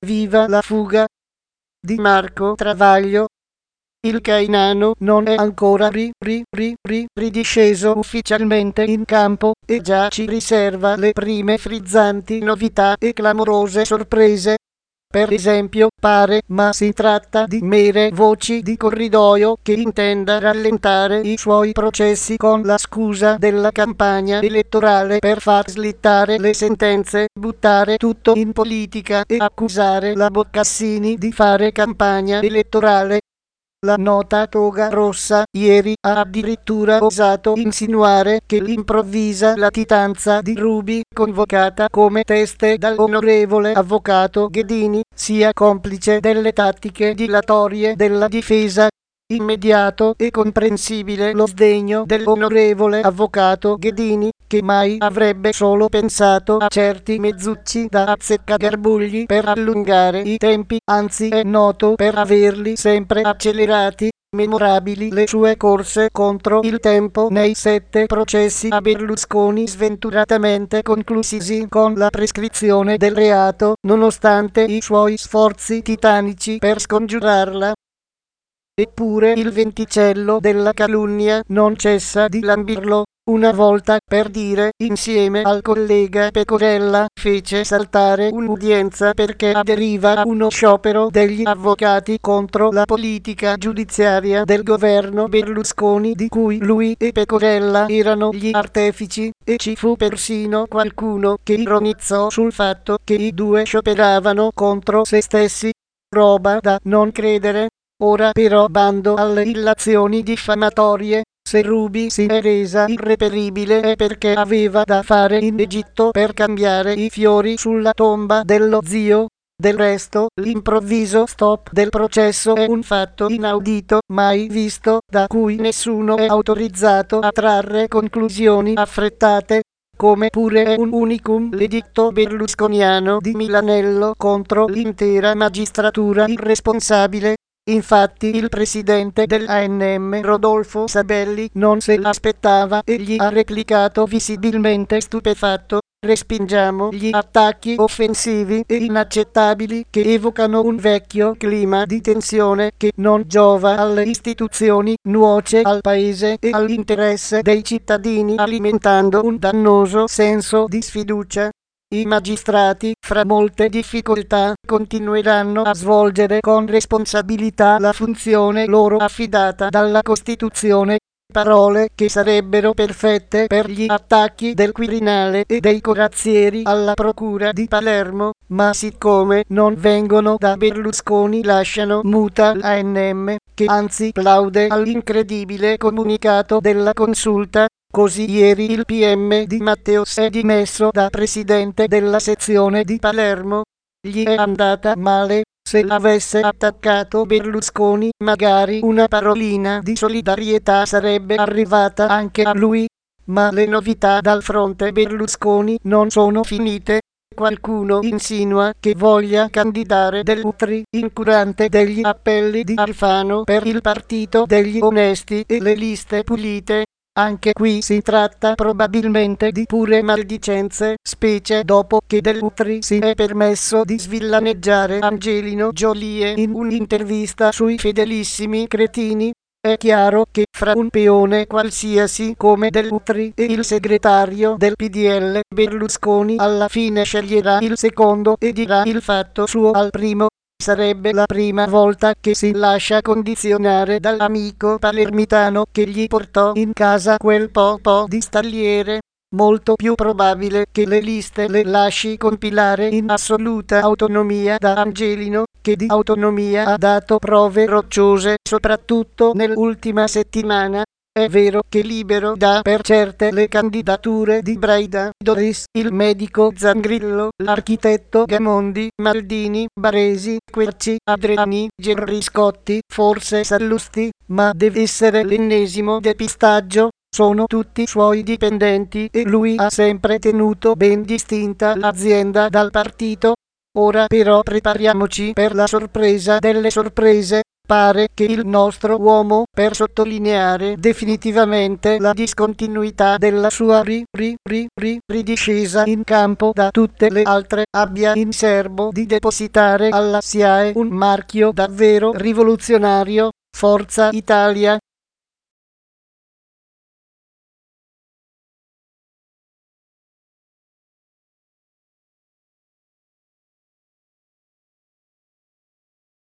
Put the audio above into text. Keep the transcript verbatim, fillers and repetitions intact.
Viva la fuga di Marco Travaglio. Il Cainano non è ancora ri, ri, ri, ri, ridisceso ufficialmente in campo e già ci riserva le prime frizzanti novità e clamorose sorprese. Per esempio, pare, ma si tratta di mere voci di corridoio, che intenda rallentare i suoi processi con la scusa della campagna elettorale per far slittare le sentenze, buttare tutto in politica e accusare la Boccassini di fare campagna elettorale. La nota toga rossa ieri ha addirittura osato insinuare che l'improvvisa latitanza di Ruby, convocata come teste dall'onorevole avvocato Ghedini, sia complice delle tattiche dilatorie della difesa. Immediato e comprensibile lo sdegno dell'onorevole avvocato Ghedini, che mai avrebbe solo pensato a certi mezzucci da azzeccagarbugli per allungare i tempi, anzi è noto per averli sempre accelerati. Memorabili le sue corse contro il tempo nei sette processi a Berlusconi sventuratamente conclusisi con la prescrizione del reato, nonostante i suoi sforzi titanici per scongiurarla. Eppure il venticello della calunnia non cessa di lambirlo. Una volta, per dire, insieme al collega Pecorella, fece saltare un'udienza perché aderiva a uno sciopero degli avvocati contro la politica giudiziaria del governo Berlusconi, di cui lui e Pecorella erano gli artefici, e ci fu persino qualcuno che ironizzò sul fatto che i due scioperavano contro se stessi. Roba da non credere. Ora però bando alle illazioni diffamatorie. Se Ruby si è resa irreperibile è perché aveva da fare in Egitto per cambiare i fiori sulla tomba dello zio. Del resto, l'improvviso stop del processo è un fatto inaudito, mai visto, da cui nessuno è autorizzato a trarre conclusioni affrettate. Come pure è un unicum l'editto berlusconiano di Milanello contro l'intera magistratura irresponsabile. Infatti il presidente dell'A N M Rodolfo Sabelli non se l'aspettava e gli ha replicato visibilmente stupefatto: respingiamo gli attacchi offensivi e inaccettabili che evocano un vecchio clima di tensione che non giova alle istituzioni, nuoce al paese e all'interesse dei cittadini, alimentando un dannoso senso di sfiducia. I magistrati, fra molte difficoltà, continueranno a svolgere con responsabilità la funzione loro affidata dalla Costituzione. Parole che sarebbero perfette per gli attacchi del Quirinale e dei corazzieri alla Procura di Palermo, ma siccome non vengono da Berlusconi lasciano muta l'A N M, che anzi plaude all'incredibile comunicato della Consulta. Così ieri il P M di Matteo si è dimesso da presidente della sezione di Palermo. Gli è andata male. Se l'avesse attaccato Berlusconi, magari una parolina di solidarietà sarebbe arrivata anche a lui. Ma le novità dal fronte Berlusconi non sono finite. Qualcuno insinua che voglia candidare Dell'Utri, incurante degli appelli di Alfano per il partito degli onesti e le liste pulite. Anche qui si tratta probabilmente di pure maldicenze, specie dopo che Dell'Utri si è permesso di svillaneggiare Angelino Jolie in un'intervista sui Fedelissimi Cretini. È chiaro che fra un peone qualsiasi come Dell'Utri e il segretario del P D L, Berlusconi alla fine sceglierà il secondo e dirà il fatto suo al primo. Sarebbe la prima volta che si lascia condizionare dall'amico palermitano che gli portò in casa quel po' po' di stagliere. Molto più probabile che le liste le lasci compilare in assoluta autonomia da Angelino, che di autonomia ha dato prove rocciose soprattutto nell'ultima settimana. È vero che libero dà per certe le candidature di Braida, Doris, il medico Zangrillo, l'architetto Gamondi, Maldini, Baresi, Querci, Adriani, Gerri Scotti, forse Sallusti, ma deve essere l'ennesimo depistaggio. Sono tutti suoi dipendenti e lui ha sempre tenuto ben distinta l'azienda dal partito. Ora però prepariamoci per la sorpresa delle sorprese. Pare che il nostro uomo, per sottolineare definitivamente la discontinuità della sua ri, ri, ri, ri, ridiscesa in campo da tutte le altre, abbia in serbo di depositare alla S I A E un marchio davvero rivoluzionario: Forza Italia.